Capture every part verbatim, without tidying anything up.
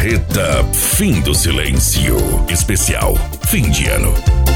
Carreta Fim do Silêncio. Especial fim de ano.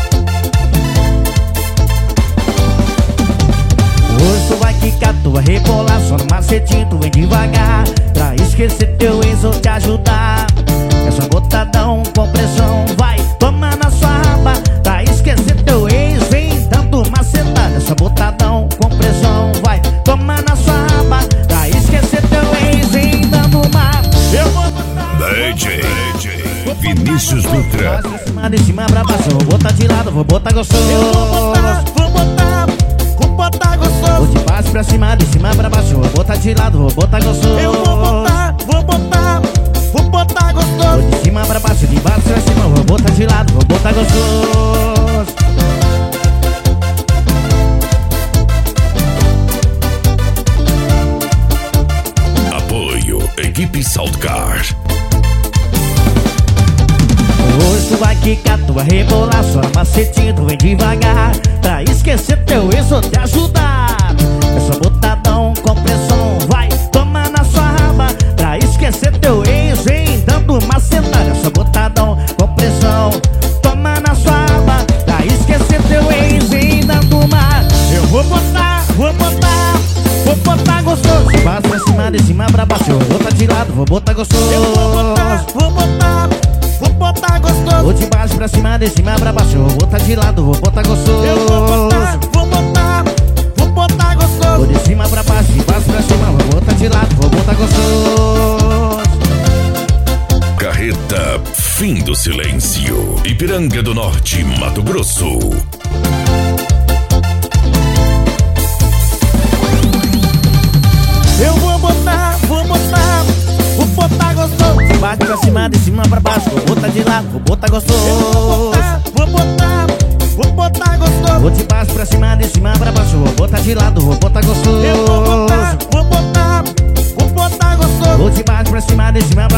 Hoje tu vai quicar, tu vai rebolar, só no macetinho tu vem devagar. Pra esquecer teu ex ou te ajudar. Essa botadão com pressão vai tomar na sua raba. Pra esquecer teu ex vem dando macetada. Essa botadão com pressão vai tomar na sua raba. Pra esquecer teu ex vem dando uma. Eu vou botar D J Vinícius Dutra. de cima, de cima pra baixo, vou botar de lado, vou botar gostoso. Eu vou botar, vou botar, vou botar gostoso. Vou de baixo pra cima, de cima pra baixo, vou botar de lado, vou botar gostoso. Eu vou botar, vou botar, vou botar Vou gostoso. de cima pra baixo, de baixo pra cima, vou botar de lado, vou botar gostoso. Apoio Equipe Saltcar. Hoje tu vai quicar, tu vai rebolar, só na macetinho tu vem devagar. Pra esquecer teu ex ou te ajudar. Essa botadão com pressão vai tomar na sua raba. Pra esquecer teu ex vem dando macetada. Essa botadão com pressão toma na sua raba. Pra esquecer teu ex vem dando uma. Eu vou botar, vou botar, vou botar gostoso. De baixo pra cima, de cima pra baixo, vou botar de lado, vou botar gostoso. Eu vou botar, vou botar, vou botar gostoso. Vou de baixo pra cima, de cima pra baixo, vou botar de lado, vou botar gostoso. Eu vou botar, vou botar, vou botar Vou gostoso. de cima pra baixo, de baixo pra cima, vou botar de lado, vou botar gostoso. Carreta Fim do Silêncio. Ipiranga do Norte, Mato Grosso. Eu vou botar, vou botar, vou botar gostoso. De baixo pra cima, de cima pra baixo, vou botar de lado, vou botar gostoso. Eu vou botar, vou botar, vou botar gostoso. Vou de baixo pra cima, de cima pra baixo, vou botar de lado, vou botar gostoso. Eu vou botar, vou botar, vou botar gostoso. Vou de baixo pra cima, de cima